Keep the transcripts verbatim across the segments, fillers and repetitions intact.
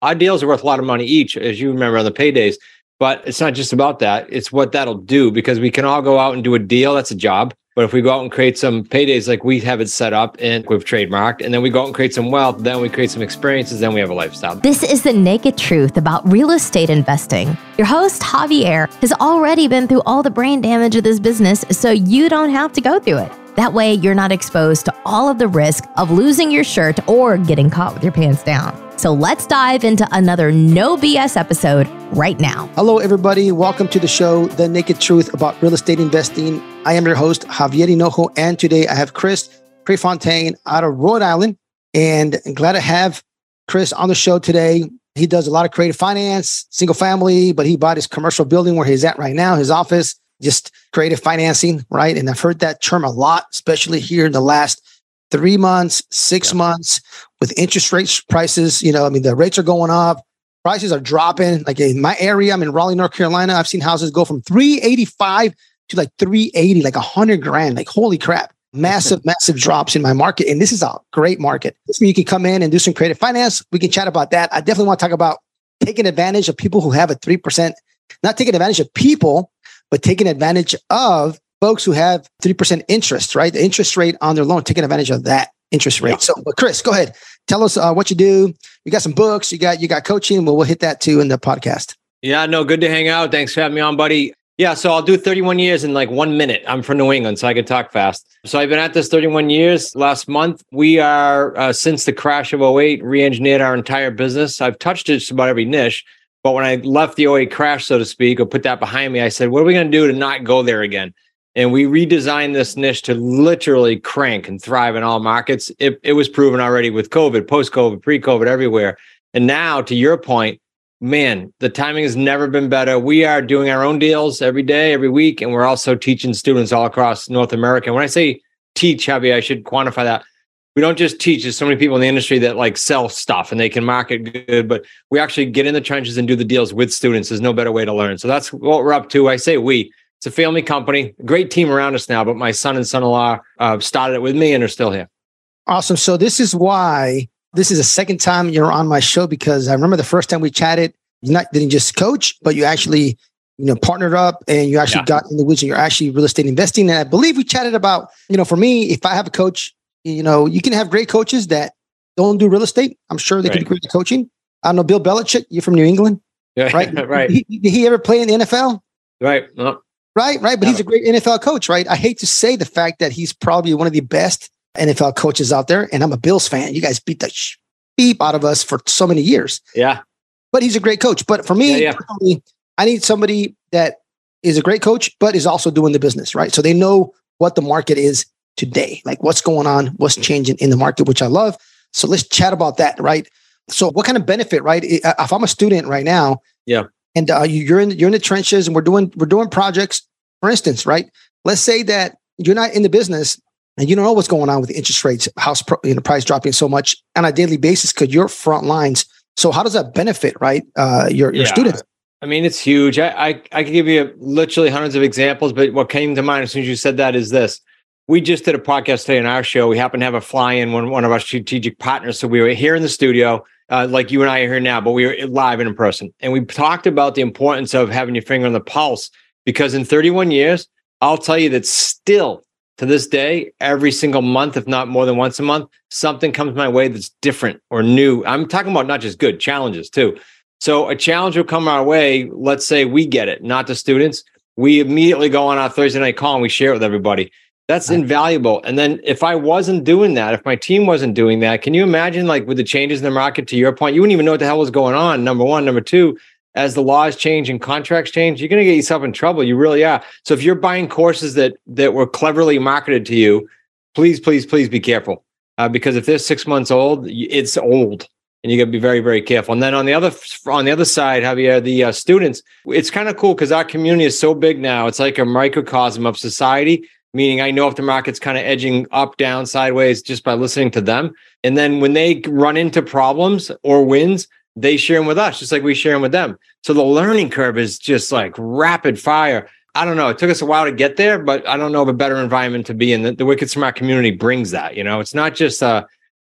Our deals are worth a lot of money each, as you remember on the paydays. But it's not just about that. It's what that'll do, because we can all go out and do a deal. That's a job. But if we go out and create some paydays like we have it set up and we've trademarked, and then we go out and create some wealth, then we create some experiences, then we have a lifestyle. This is the naked truth about real estate investing. Your host, Javier, has already been through all the brain damage of this business, so you don't have to go through it. That way, you're not exposed to all of the risk of losing your shirt or getting caught with your pants down. So let's dive into another no B S episode right now. Hello, everybody. Welcome to the show, The Naked Truth About Real Estate Investing. I am your host, Javier Hinojo, and today I have Chris Prefontaine out of Rhode Island. And I'm glad to have Chris on the show today. He does a lot of creative finance, single family, but he bought his commercial building where he's at right now, his office, just creative financing, right? And I've heard that term a lot, especially here in the last three months, six yeah. months with interest rates, prices. You know, I mean, the rates are going up. Prices are dropping. Like in my area, I'm in Raleigh, North Carolina. I've seen houses go from three eighty-five to like three eighty, like a hundred grand. Like, holy crap. Massive, massive drops in my market. And this is a great market. This means you can come in and do some creative finance. We can chat about that. I definitely want to talk about taking advantage of people who have a three percent, not taking advantage of people, but taking advantage of folks who have three percent interest, right? The interest rate on their loan, taking advantage of that interest rate. Yeah. So, but Chris, go ahead. Tell us uh, what you do. You got some books, you got you got coaching. Well, we'll hit that too in the podcast. Yeah, no, good to hang out. Thanks for having me on, buddy. Yeah, so I'll do thirty-one years in like one minute. I'm from New England, so I can talk fast. So I've been at this thirty-one years. Last month, we are, uh, since the crash of oh eight, re-engineered our entire business. I've touched just about every niche. But when I left the oh eight crash, so to speak, or put that behind me, I said, what are we going to do to not go there again? And we redesigned this niche to literally crank and thrive in all markets. It, it was proven already with COVID, post-COVID, pre-COVID, everywhere. And now, to your point, man, the timing has never been better. We are doing our own deals every day, every week, and we're also teaching students all across North America. And when I say teach, Javi, I should quantify that. We don't just teach. There's so many people in the industry that like sell stuff and they can market good, but we actually get in the trenches and do the deals with students. There's no better way to learn. So that's what we're up to. I say we. It's a family company, great team around us now, but my son and son-in-law uh, started it with me and are still here. Awesome. So this is why this is the second time you're on my show, because I remember the first time we chatted, you not didn't just coach, but you actually, you know, partnered up and you actually yeah. got in the woods and you're actually real estate investing. And I believe we chatted about, you know, for me, if I have a coach, you know, you can have great coaches that don't do real estate. I'm sure they right. can do great coaching. I don't know, Bill Belichick, you're from New England, yeah, right? right. He, did he ever play in the N F L? Right. No. Right, right. But he's a great N F L coach, right? I hate to say the fact that he's probably one of the best N F L coaches out there. And I'm a Bills fan. You guys beat the sh- beep out of us for so many years. Yeah. But he's a great coach. But for me, yeah, yeah. personally, I need somebody that is a great coach, but is also doing the business, right? So they know what the market is today, like what's going on, what's changing in the market, which I love. So let's chat about that, right? So what kind of benefit, right? If I'm a student right now, yeah. And uh, you're in you're in the trenches, and we're doing we're doing projects. For instance, right? Let's say that you're not in the business and you don't know what's going on with the interest rates, house pro, you know, price dropping so much on a daily basis because you're front lines. So how does that benefit, right? Uh, your your yeah. students. I mean, it's huge. I, I I could give you literally hundreds of examples, but what came to mind as soon as you said that is this. We just did a podcast today on our show. We happened to have a fly-in, one one of our strategic partners. So we were here in the studio. Uh, like you and I are here now, but we were live and in person. And we talked about the importance of having your finger on the pulse, because in thirty-one years, I'll tell you that still to this day, every single month, if not more than once a month, something comes my way that's different or new. I'm talking about not just good, challenges too. So a challenge will come our way. Let's say we get it, not the students. We immediately go on our Thursday night call and we share it with everybody. That's invaluable. And then if I wasn't doing that, if my team wasn't doing that, can you imagine, like with the changes in the market, to your point, you wouldn't even know what the hell was going on. Number one. Number two, as the laws change and contracts change, you're going to get yourself in trouble. You really are. So if you're buying courses that that were cleverly marketed to you, please, please, please be careful. Uh, because if they're six months old, it's old. And you got to be very, very careful. And then on the other on the other side, Javier, the uh, students, it's kind of cool because our community is so big now. It's like a microcosm of society. Meaning I know if the market's kind of edging up, down, sideways just by listening to them. And then when they run into problems or wins, they share them with us, just like we share them with them. So the learning curve is just like rapid fire. I don't know. It took us a while to get there, but I don't know of a better environment to be in. The, the Wicked Smart community brings that. You know, it's not just a,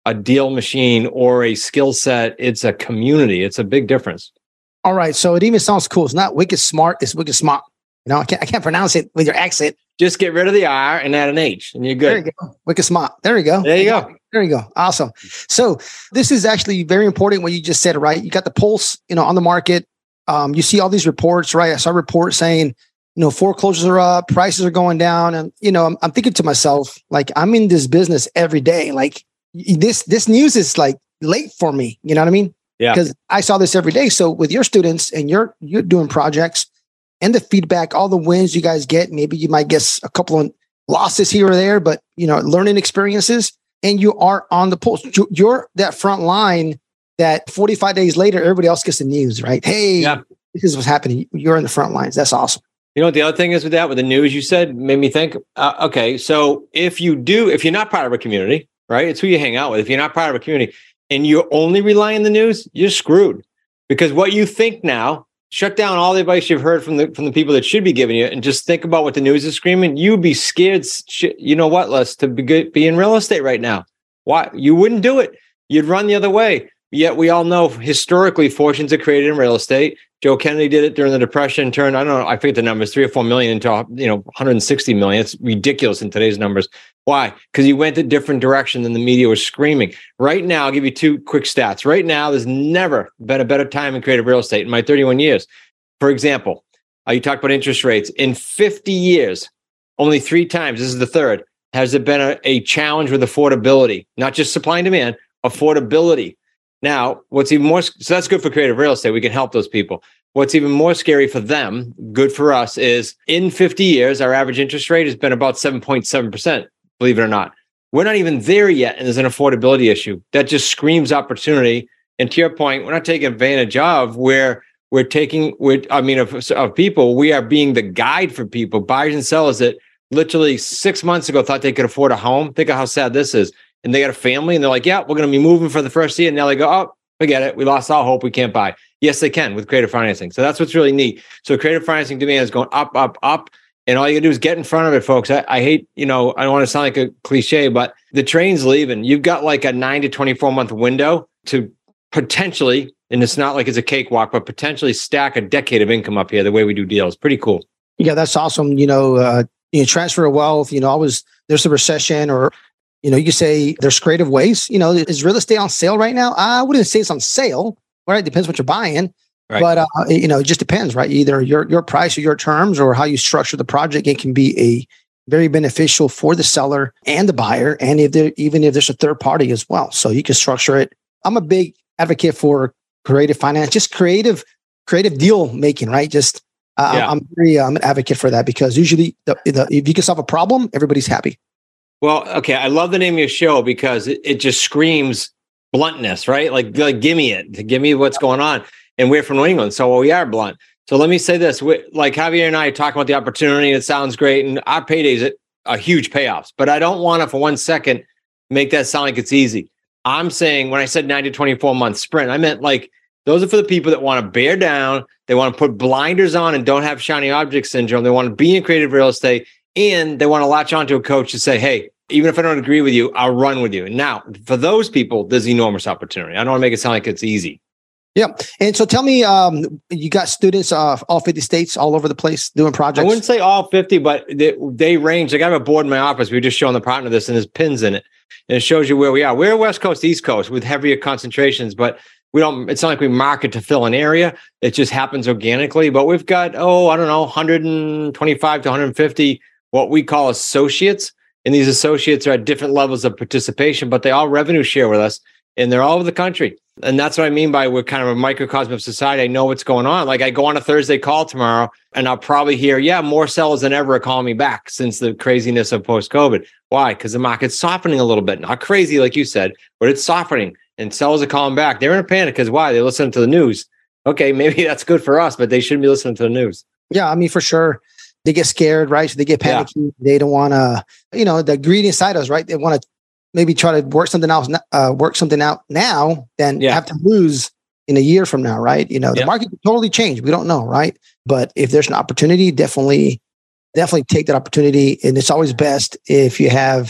a deal machine or a skill set. It's a community. It's a big difference. All right. So it even sounds cool. It's not wicked smart. It's wicked smart. You know, I can't, I can't pronounce it with your accent. Just get rid of the R and add an H and you're good. There you go. Wicked smart. There you go. There you go. There you go. Awesome. So this is actually very important what you just said, right? You got the pulse, you know, on the market. Um, you see all these reports, right? I saw a report saying, you know, foreclosures are up, prices are going down. And, you know, I'm, I'm thinking to myself, like, I'm in this business every day. Like this, this news is like late for me. You know what I mean? Yeah. Because I saw this every day. So with your students and you're, you're doing projects and the feedback, all the wins you guys get, maybe you might get a couple of losses here or there, but, you know, learning experiences, and you are on the pulse. You're that front line that forty-five days later, everybody else gets the news, right? Hey, yeah. This is what's happening. You're in the front lines. That's awesome. You know what the other thing is with that, with the news you said, made me think, uh, okay, so if you do, if you're not part of a community, right? It's who you hang out with. If you're not part of a community and you're only relying on the news, you're screwed. Because what you think now, shut down all the advice you've heard from the from the people that should be giving you and just think about what the news is screaming. You'd be scared, you know what, Les, to be, good, be in real estate right now. Why? You wouldn't do it. You'd run the other way. Yet we all know historically fortunes are created in real estate. Joe Kennedy did it during the Depression, turned, I don't know, I forget the numbers, three or four million into, you know, one hundred sixty million. It's ridiculous in today's numbers. Why? Because he went a different direction than the media was screaming. Right now, I'll give you two quick stats. Right now, there's never been a better time in creative real estate in my thirty-one years. For example, uh, you talk about interest rates. In fifty years, only three times, this is the third, has there been a, a challenge with affordability, not just supply and demand, affordability. Now, what's even more, so that's good for creative real estate. We can help those people. What's even more scary for them, good for us, is in fifty years, our average interest rate has been about seven point seven percent, believe it or not. We're not even there yet, and there's an affordability issue. That just screams opportunity. And to your point, we're not taking advantage of where we're taking, we're, I mean, of, of people, we are being the guide for people, buyers and sellers that literally six months ago thought they could afford a home. Think of how sad this is. And they got a family and they're like, yeah, we're going to be moving for the first year. And now they go, oh, forget it. We lost all hope. We can't buy. Yes, they can with creative financing. So that's what's really neat. So creative financing demand is going up, up, up. And all you gotta do is get in front of it, folks. I, I hate, you know, I don't want to sound like a cliche, but the train's leaving. You've got like a nine to twenty-four month window to potentially, and it's not like it's a cakewalk, but potentially stack a decade of income up here the way we do deals. Pretty cool. Yeah, that's awesome. You know, uh, you know, transfer of wealth, you know, always there's a recession or, you know, you could say there's creative ways. You know, is real estate on sale right now? I wouldn't say it's on sale, right? It depends what you're buying. Right. But, uh, you know, it just depends, right? Either your your price or your terms or how you structure the project. It can be a very beneficial for the seller and the buyer. And if there, even if there's a third party as well. So you can structure it. I'm a big advocate for creative finance, just creative, creative deal making, right? Just, uh, yeah. I'm very, I'm an advocate for that because usually the, the, if you can solve a problem, everybody's happy. Well, okay. I love the name of your show because it, it just screams bluntness, right? Like, like, give me it, give me what's going on. And we're from New England, so we are blunt. So let me say this, we, like Javier and I talk about the opportunity, it sounds great. And our paydays are huge payoffs, but I don't want to for one second make that sound like it's easy. I'm saying when I said nine to twenty-four month sprint, I meant like, those are for the people that want to bear down. They want to put blinders on and don't have shiny object syndrome. They want to be in creative real estate. And they want to latch onto a coach to say, hey, even if I don't agree with you, I'll run with you. And now, for those people, there's enormous opportunity. I don't want to make it sound like it's easy. Yeah. And so tell me, um, you got students of uh, all fifty states all over the place doing projects? I wouldn't say all fifty, but they, they range. Like I have a board in my office. We were just showing the partner this, and there's pins in it. And it shows you where we are. We're West Coast, East Coast with heavier concentrations, but we don't, it's not like we market to fill an area. It just happens organically. But we've got, oh, I don't know, one hundred twenty-five to one hundred fifty what we call associates. And these associates are at different levels of participation, but they all revenue share with us and they're all over the country. And that's what I mean by we're kind of a microcosm of society. I know what's going on. Like I go on a Thursday call tomorrow and I'll probably hear, yeah, more sellers than ever are calling me back since the craziness of post-COVID. Why? Because the market's softening a little bit. Not crazy, like you said, but it's softening and sellers are calling back. They're in a panic because why? They listen to the news. Okay, maybe that's good for us, but they shouldn't be listening to the news. Yeah, I mean, for sure. They get scared, right? So they get panicky. Yeah. They don't want to, you know, the greed inside us, right? They want to maybe try to work something else, uh, work something out now, then yeah. have to lose in a year from now, right? You know, the yeah. market could totally change. We don't know, right? But if there's an opportunity, definitely, definitely take that opportunity. And it's always best if you have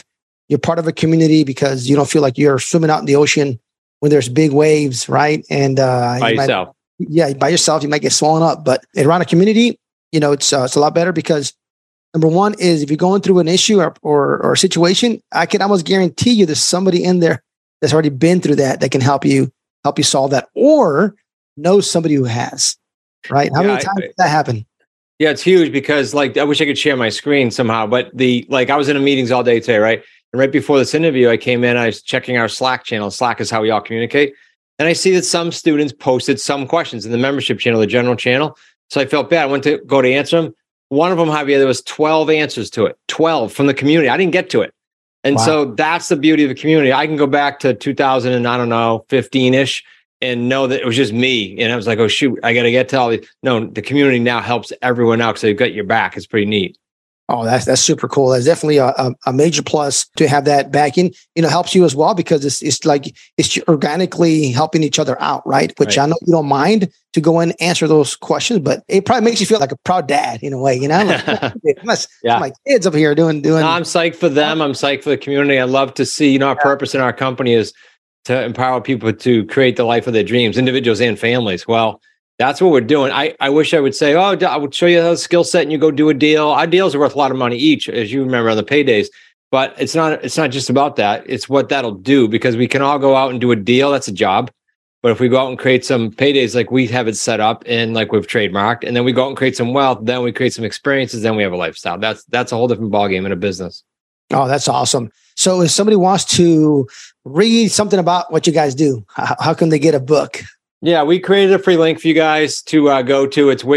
you're part of a community because you don't feel like you're swimming out in the ocean when there's big waves, right? And uh, by you might, yourself. yeah, by yourself, you might get swollen up. But around a community, you know, it's uh, it's a lot better because number one is if you're going through an issue or, or or a situation, I can almost guarantee you there's somebody in there that's already been through that that can help you help you solve that, or know somebody who has. Right? How Yeah, many times I, did that happen? Yeah, it's huge because like I wish I could share my screen somehow, but the like I was in a meetings all day today, right? And right before this interview, I came in, I was checking our Slack channel. Slack is how we all communicate. And I see that some students posted some questions in the membership channel, the general channel. So I felt bad. I went to go to answer them. One of them, Javier, there was twelve answers to it, twelve from the community. I didn't get to it. And wow. So that's the beauty of the community. I can go back to two thousand and I don't know, fifteen-ish and know that it was just me. And I was like, oh, shoot, I got to get to all these. No, the community now helps everyone out because they've got your back. It's pretty neat. Oh, that's that's super cool. That's definitely a, a, a major plus to have that backing. You know, helps you as well because it's it's like it's organically helping each other out, right? Which right. I know you don't mind to go and answer those questions, but it probably makes you feel like a proud dad in a way. You know, like, my, yeah. my kids up here doing doing. No, I'm psyched for them. I'm psyched for the community. I love to see. You know, our yeah. purpose in our company is to empower people to create the life of their dreams, individuals and families. Well. That's what we're doing. I, I wish I would say, oh, I would show you a skill set and you go do a deal. Our deals are worth a lot of money each, as you remember on the paydays. But it's not it's not just about that. It's what that'll do because we can all go out and do a deal. That's a job. But if we go out and create some paydays like we have it set up and like we've trademarked, and then we go out and create some wealth, then we create some experiences, then we have a lifestyle. That's that's a whole different ballgame in a business. Oh, that's awesome. So if somebody wants to read something about what you guys do, how, how can they get a book? Yeah, we created a free link for you guys to uh, go to. It's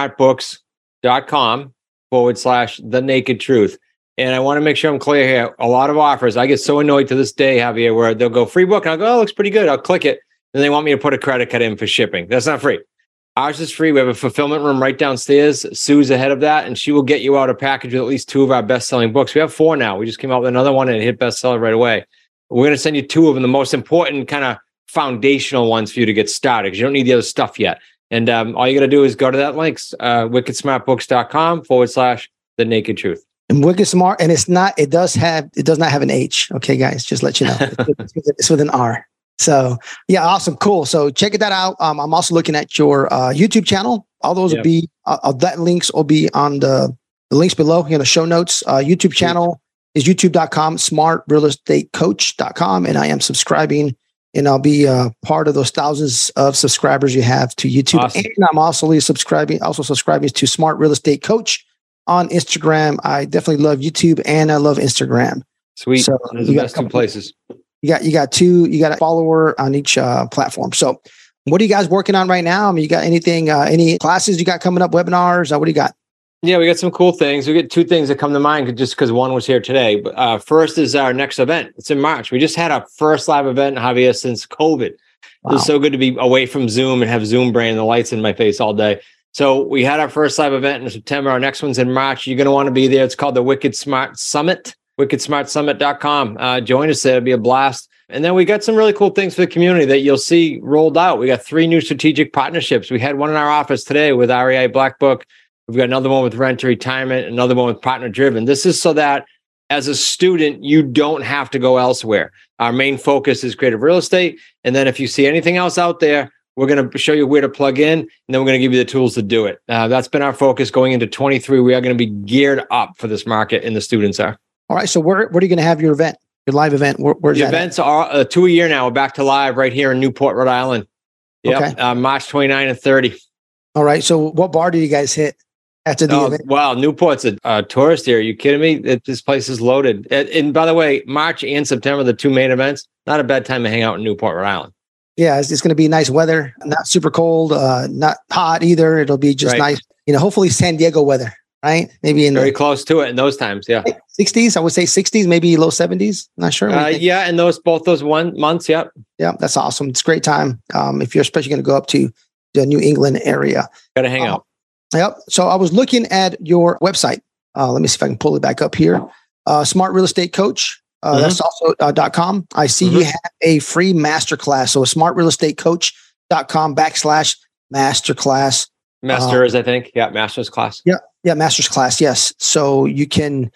wickedsmartbooks.com forward slash the naked truth. And I want to make sure I'm clear here. A lot of offers. I get so annoyed to this day, Javier, where they'll go free book. And I'll go, oh, it looks pretty good. I'll click it. And they want me to put a credit card in for shipping. That's not free. Ours is free. We have a fulfillment room right downstairs. Sue's ahead of that. And she will get you out a package with at least two of our best-selling books. We have four now. We just came out with another one and it hit bestseller right away. We're going to send you two of them, the most important kind of foundational ones for you to get started because you don't need the other stuff yet. And um, all you got to do is go to that links, uh, wickedsmartbooks.com forward slash the naked truth. And Wicked Smart, and it's not, it does have, it does not have an H. Okay, guys, just let you know. It's, with, it's with an R. So yeah, awesome. Cool. So check that out. Um, I'm also looking at your uh, YouTube channel. All those yep. will be, uh, that links will be on the, the links below in the show notes. Uh, YouTube channel is youtube.com, smart real estate coach dot com. And I am subscribing and I'll be uh, part of those thousands of subscribers you have to YouTube. Awesome. And I'm also subscribing, also subscribing to Smart Real Estate Coach on Instagram. I definitely love YouTube and I love Instagram. Sweet. So those are the best two places. You got you got two. You got a follower on each uh, platform. So, what are you guys working on right now? I mean, you got anything? Uh, any classes you got coming up? Webinars? Uh, what do you got? Yeah, we got some cool things. We got two things that come to mind just because one was here today. But uh, first is our next event. It's in March. We just had our first live event, Javier, since COVID. Wow. It was so good to be away from Zoom and have Zoom brain and the lights in my face all day. So we had our first live event in September. Our next one's in March. You're going to want to be there. It's called the Wicked Smart Summit, wicked smart summit dot com. Uh, join us there. It'll be a blast. And then we got some really cool things for the community that you'll see rolled out. We got three new strategic partnerships. We had one in our office today with R E I Black Book. We've got another one with Rent to Retirement, another one with Partner Driven. This is so that as a student, you don't have to go elsewhere. Our main focus is creative real estate. And then if you see anything else out there, we're going to show you where to plug in, and then we're going to give you the tools to do it. Uh, that's been our focus going into twenty-three. We are going to be geared up for this market, and the students are. All right. So where, where are you going to have your event, your live event? Where, where's the that events at? are uh, two a year now. We're back to live right here in Newport, Rhode Island. Yep. Okay. Uh, March twenty-ninth and thirty. All right. So what bar do you guys hit after the oh, event? Wow. Newport's a uh, tourist here. Are you kidding me? It, this place is loaded. And, and by the way, March and September, the two main events, not a bad time to hang out in Newport, Rhode Island. Yeah, it's, it's going to be nice weather, not super cold, uh, not hot either. It'll be just right. nice, you know, hopefully San Diego weather, right? Maybe in very the, close to it in those times. Yeah. sixties, I would say sixties, maybe low seventies. Not sure. Uh, yeah. And those, both those one months. Yep. Yeah. That's awesome. It's a great time. Um, if you're especially going to go up to the New England area. Got to hang um, out. Yep. So I was looking at your website. Uh, let me see if I can pull it back up here. Uh, Smart Real Estate Coach. Uh, mm-hmm. That's also uh, dot com. I see mm-hmm. you have a free masterclass. So smart real estate coach dot com backslash masterclass. Masters, um, I think. Yeah. Master's class. Yeah. Yeah. Master's class. Yes. So you can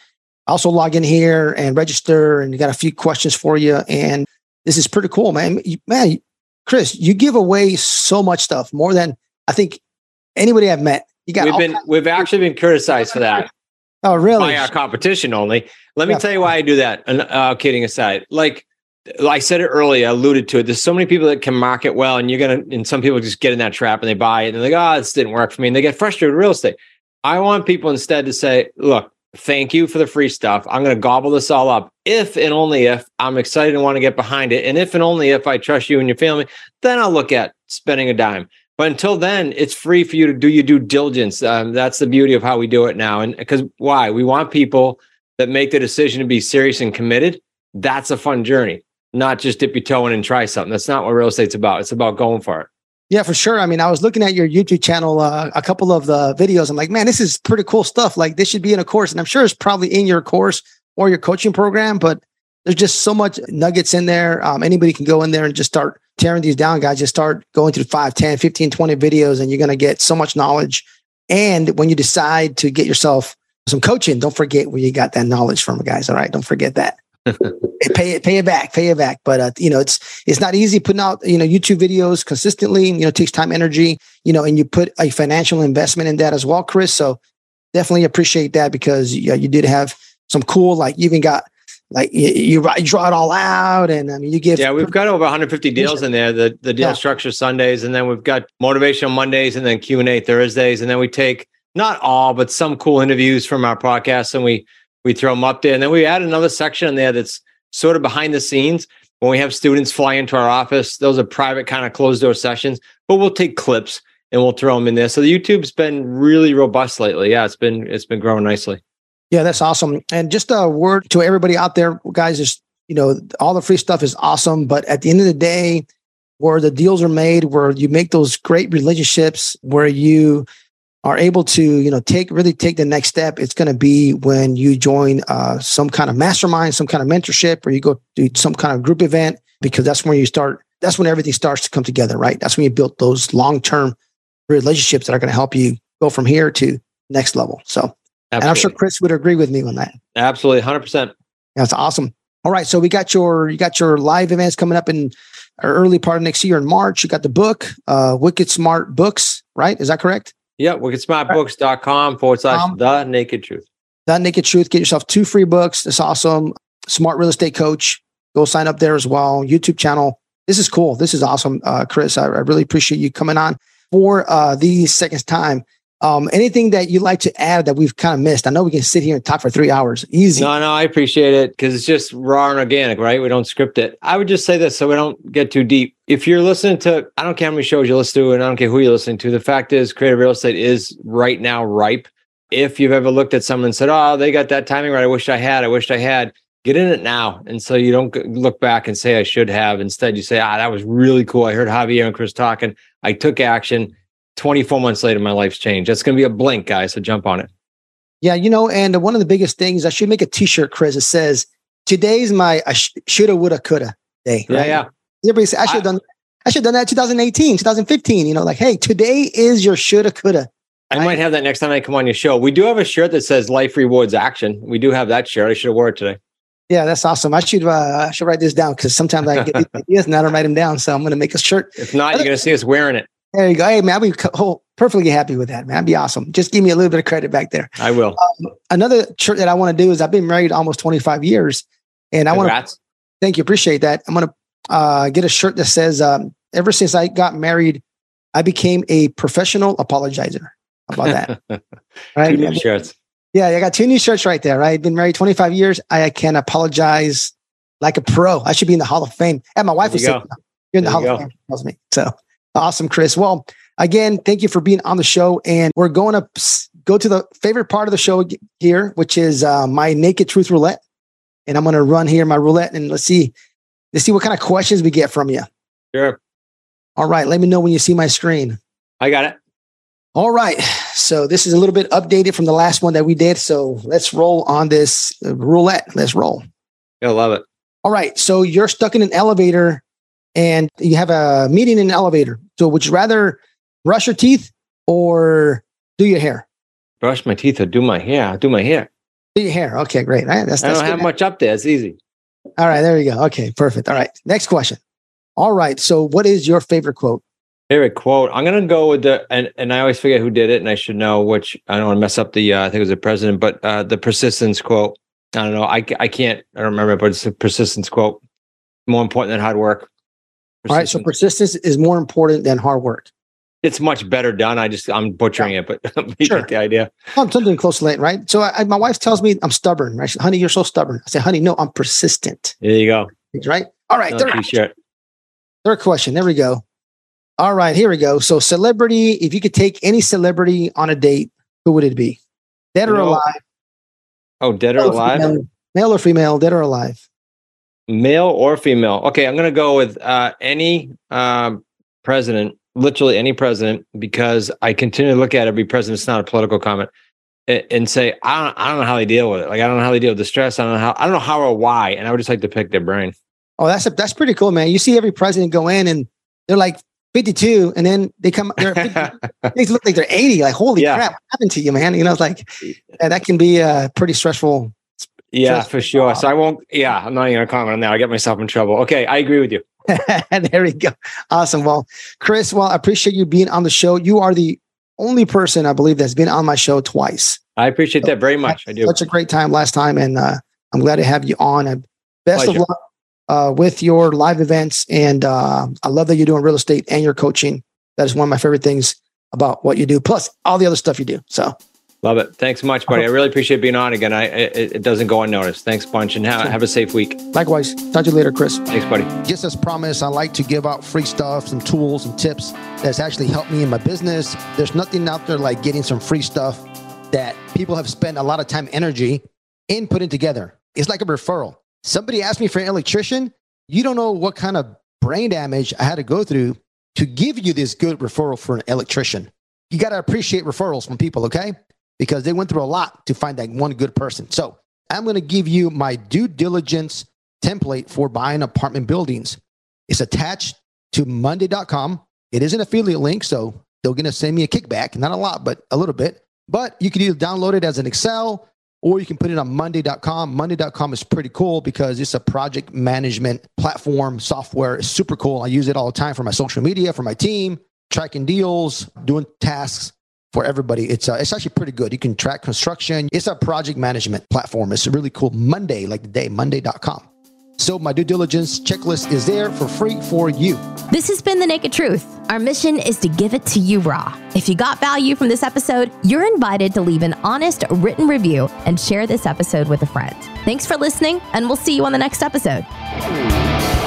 also log in here and register, and you got a few questions for you. And this is pretty cool, man. You, man, Chris, you give away so much stuff, more than I think anybody I've met. You got we've been we've actually been criticized for that. Oh, really? By our competition only. Let me Yeah. tell you why I do that. And uh, kidding aside, like I said it earlier, I alluded to it. There's so many people that can market well, and you're gonna, and some people just get in that trap and they buy it and they're like, oh, this didn't work for me, and they get frustrated with real estate. I want people instead to say, look, thank you for the free stuff. I'm going to gobble this all up if and only if I'm excited and want to get behind it. And if and only if I trust you and your family, then I'll look at spending a dime. But until then, it's free for you to do your due diligence. Um, that's the beauty of how we do it now. And because why? We want people that make the decision to be serious and committed. That's a fun journey, not just dip your toe in and try something. That's not what real estate's about. It's about going for it. Yeah, for sure. I mean, I was looking at your YouTube channel, uh, a couple of the videos. I'm like, man, this is pretty cool stuff. Like, this should be in a course. And I'm sure it's probably in your course or your coaching program, but there's just so much nuggets in there. Um, anybody can go in there and just start tearing these down, guys. Just start going through five, ten, fifteen, twenty videos, and you're going to get so much knowledge. And when you decide to get yourself some coaching, don't forget where you got that knowledge from, guys. All right. Don't forget that. pay it, pay it back, pay it back. But, uh, you know, it's, it's not easy putting out, you know, YouTube videos consistently, you know, it takes time, energy, you know, and you put a financial investment in that as well, Chris. So definitely appreciate that, because you, you did have some cool, like you even got like you, you, you draw it all out, and I mean, you give. Yeah, we've got over one hundred fifty deals in there. The the deal yeah. structure Sundays, and then we've got motivational Mondays, and then Q and A Thursdays, and then we take not all, but some cool interviews from our podcast, and we we throw them up there, and then we add another section in there that's sort of behind the scenes. When we have students fly into our office, those are private kind of closed door sessions, but we'll take clips and we'll throw them in there. So the YouTube's been really robust lately. Yeah, it's been it's been growing nicely. Yeah, that's awesome. And just a word to everybody out there, guys, is, you know, all the free stuff is awesome. But at the end of the day, where the deals are made, where you make those great relationships, where you are able to, you know, take really take the next step, it's going to be when you join uh, some kind of mastermind, some kind of mentorship, or you go do some kind of group event, because that's when you start. That's when everything starts to come together, right? That's when you build those long-term relationships that are going to help you go from here to next level. So. Absolutely. And I'm sure Chris would agree with me on that. Absolutely. one hundred percent. That's awesome. All right. So we got your, you got your live events coming up in our early part of next year in March. You got the book, uh, Wicked Smart Books, right? Is that correct? Yeah. wicked smart books dot com forward slash um, The Naked Truth. The Naked Truth. Get yourself two free books. That's awesome. Smart Real Estate Coach. Go sign up there as well. YouTube channel. This is cool. This is awesome. Uh, Chris, I, I really appreciate you coming on for uh, the second time. Um, anything that you'd like to add that we've kind of missed? I know we can sit here and talk for three hours. Easy. No, no, I appreciate it, because it's just raw and organic, right? We don't script it. I would just say this so we don't get too deep. If you're listening to, I don't care how many shows you listen to, and I don't care who you're listening to, the fact is creative real estate is right now ripe. If you've ever looked at someone and said, oh, they got that timing right, I wish I had, I wished I had, get in it now. And so you don't look back and say, I should have. Instead, you say, ah, that was really cool. I heard Javier and Chris talking. I took action. twenty-four months later, my life's changed. That's going to be a blink, guys. So jump on it. Yeah. You know, and one of the biggest things, I should make a t-shirt, Chris, that says, today's my I sh- shoulda, woulda, coulda day. Yeah. Right? Yeah. Everybody say, I should have done, I should have done that twenty eighteen, twenty fifteen, you know, like, hey, today is your shoulda, coulda. I right? might have that next time I come on your show. We do have a shirt that says life rewards action. We do have that shirt. I should have wore it today. Yeah, that's awesome. I should uh, I should write this down, because sometimes I get ideas and I don't write them down. So I'm going to make a shirt. If not, you're going to see us wearing it. There you go. Hey, man, I'll be co- perfectly happy with that, man. That'd be awesome. Just give me a little bit of credit back there. I will. Um, another shirt that I want to do is, I've been married almost twenty-five years, and I want to thank you. Appreciate that. I'm going to uh, get a shirt that says, um, ever since I got married, I became a professional apologizer. How about that? Right? Two new shirts. Yeah, I got two new shirts right there, right? Been married twenty-five years. I can apologize like a pro. I should be in the Hall of Fame. And my wife was saying, you're in the Hall of Fame. Tells me. So awesome, Chris. Well, again, thank you for being on the show. And we're going to go to the favorite part of the show here, which is uh, my Naked Truth Roulette. And I'm going to run here my roulette, and let's see, let's see what kind of questions we get from you. Sure. All right. Let me know when you see my screen. I got it. All right. So this is a little bit updated from the last one that we did. So let's roll on this roulette. Let's roll. I love it. All right. So you're stuck in an elevator and you have a meeting in an elevator. So would you rather brush your teeth or do your hair? Brush my teeth or do my hair? Do my hair. your hair. Okay, great. Right, that's, I that's don't have good. much up there. It's easy. All right, there you go. Okay, perfect. All right, next question. All right, so what is your favorite quote? Favorite quote. I'm gonna go with the and and I always forget who did it, and I should know which. I don't want to mess up the. Uh, I think it was the president, but uh, the persistence quote. I don't know. I I can't. I don't remember, but it's a persistence quote. More important than hard work. All right, so persistence is more important than hard work. It's much better done. I just I'm butchering yeah. it, but you sure. get the idea. I'm something close to that, right? So I, my wife tells me I'm stubborn. Right? She, honey, you're so stubborn. I say, honey, no, I'm persistent. There you go. Right. All right. No, third, t-shirt. third question. There we go. All right, here we go. So celebrity, if you could take any celebrity on a date, who would it be? Dead or you know, alive? Oh, dead or male alive? Or female, male or female, dead or alive? Male or female. Okay, I'm going to go with uh, any um, president, literally any president, because I continue to look at every president. It's not a political comment, and, and say, I don't, I don't know how they deal with it. Like, I don't know how they deal with the stress. I don't know how, I don't know how or why. And I would just like to pick their brain. Oh, that's a, that's pretty cool, man. You see every president go in and they're like fifty-two, and then they come, they're they look like they're eighty. Like, holy yeah. crap, what happened to you, man? You know, it's like, yeah, that can be uh, pretty stressful. Yeah, stressful for sure. Job. So I won't, yeah, I'm not even going to comment on that. I'll get myself in trouble. Okay, I agree with you. There we go. Awesome. Well, Chris, well, I appreciate you being on the show. You are the only person I believe that's been on my show twice. I appreciate so that very much. I do. Such a great time last time, and uh, I'm glad to have you on. And best Pleasure. of luck uh, with your live events. And uh, I love that you're doing real estate and your coaching. That is one of my favorite things about what you do, plus all the other stuff you do. So love it. Thanks much, buddy. I really appreciate being on again. I it, it doesn't go unnoticed. Thanks, bunch, and ha- have a safe week. Likewise. Talk to you later, Chris. Thanks, buddy. Just as promised, I like to give out free stuff, some tools and tips that's actually helped me in my business. There's nothing out there like getting some free stuff that people have spent a lot of time, energy in putting together. It's like a referral. Somebody asked me for an electrician. You don't know what kind of brain damage I had to go through to give you this good referral for an electrician. You got to appreciate referrals from people, okay? Because they went through a lot to find that one good person. So I'm going to give you my due diligence template for buying apartment buildings. It's attached to monday dot com. It is an affiliate link, so they're going to send me a kickback. Not a lot, but a little bit. But you can either download it as an Excel or you can put it on monday dot com. monday dot com is pretty cool because it's a project management platform software. It's super cool. I use it all the time for my social media, for my team, tracking deals, doing tasks for everybody. It's uh, it's actually pretty good. You can track construction. It's a project management platform. It's really cool. Monday, like the day, monday dot com. So my due diligence checklist is there for free for you. This has been The Naked Truth. Our mission is to give it to you raw. If you got value from this episode, you're invited to leave an honest written review and share this episode with a friend. Thanks for listening, and we'll see you on the next episode.